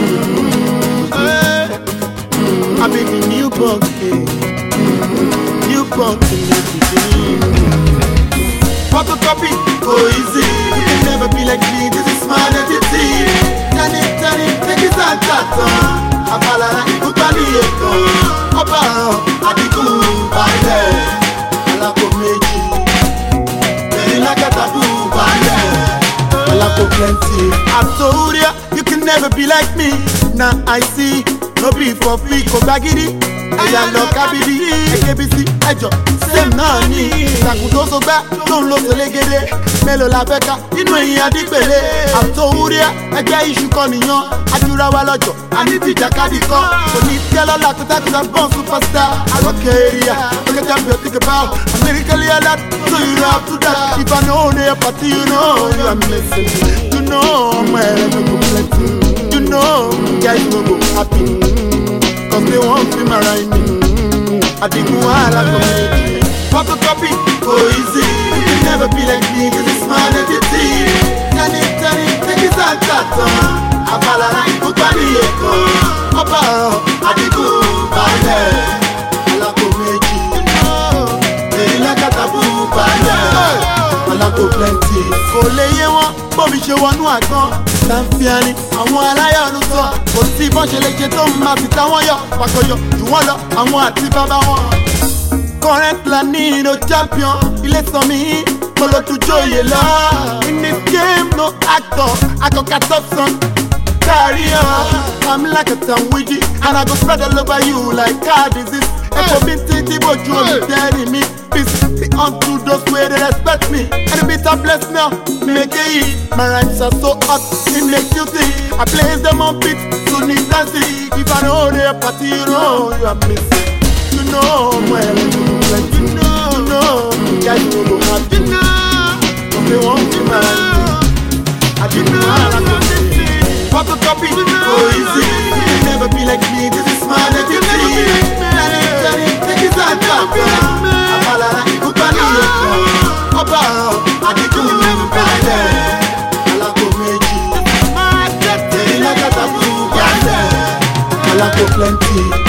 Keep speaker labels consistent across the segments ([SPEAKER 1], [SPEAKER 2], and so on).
[SPEAKER 1] I be the new punk, new punk in everything. Photocopy, go easy. You can never be like me. This is my identity. Turn it, take it and cut. Abalala ikutani eko Oba adiku baile Alako meji Very like a taboo baile Alako plenty I told ya, you can never be like me. Now I see, no be for free. Ko bagidi, aya lo kabidi KBC, ejo, same nani Sakudo so gba, don't lo selegede Melo la beka, inu eyin adigbele I told ya, ẹgbẹ́ iṣu kan nìyàn Adura wa lọ́jọ́, àní ti jàkadì kan Kò ní tí ẹlọ́lá tó tẹ́kù sá born superstar Àròkè area, look at them you think about I'm lyrically alert, so you don't have to that If I know the party, you know you are missing You know, I'm wearing no go plenty You know, guys no go happy Cause they won't be my rhyming I think I like comedy Photocopy, go easy You can never be like me, this is my identity Turn it, take it and cut Abalala ikutani eko Oba adiku baile Alako meji Very like a taboo baile Alako plenty Kò lè yé wọn, bóbi ṣe wọnú àgbọn Sanfiani, àwọn aláyọ̀nù sọ Kò sí bọ́n ṣe lè ṣe tó máa fi táwọn yọ Pàkọyọ, jù wọ́n lọ, àwọn àti bàbá wọn Current Lanino champion Ilé sọ mí, olótùjọ́yè lọ In this game, no actor I go cut up son Carry on, I'm like a sandwich And I go spread all over you like car disease Echo binti but you only telling me Peace unto those way they respect me And the bitter bless now, make it eat My rhymes are so hot, it makes you think I place them on beat, so need and see If I know their party, you know you are missing You know, well, you know guys will go happy But they won't be mad I didn't know how to Photocopy, go easy You can never be like me, this is my identity Turn it, take it and cut Abalala ikutani eko Oba adiku baile Alako meji Very like a taboo baile Alako plenty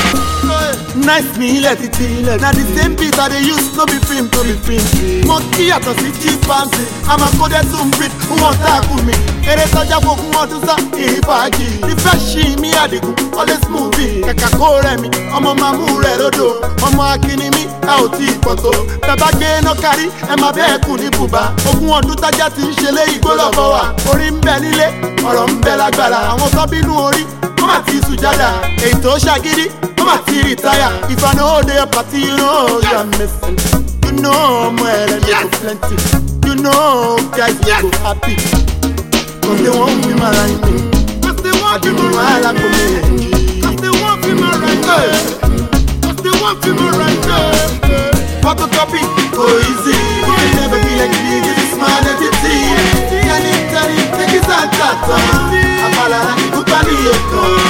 [SPEAKER 1] Nice me, let it be. Now the same beat that they use, no be film to be film. Monkey at a city fancy. I'm a coded to breed, who wants to tackle me? It is such a book, who wants to say, Ibaji. The fresh she, me, I do, always movie. Kakakore me, I'm a mamure, rodo. I'm a kini me, out tea, photo. Baba gay no carry, and my bear kuni buba. Who want to touch at in Shele, Igola Boa. Or in Benile, or on Bella Gala. I want to be no worry. Come at Sujada, Eto Shagiri, come at retire. If I know their party, you know you're missing. You know I'm well and you plenty. You know guys will go happy. Cause they won't be my rhyming. Cause they won't be my rhyming. Cause they won't be my rhyming. Cause they won't be my rhyming. Photocopy, go easy. You can never be like me, this is my identity. Turn it, take it and cut. Abalala ikutani eko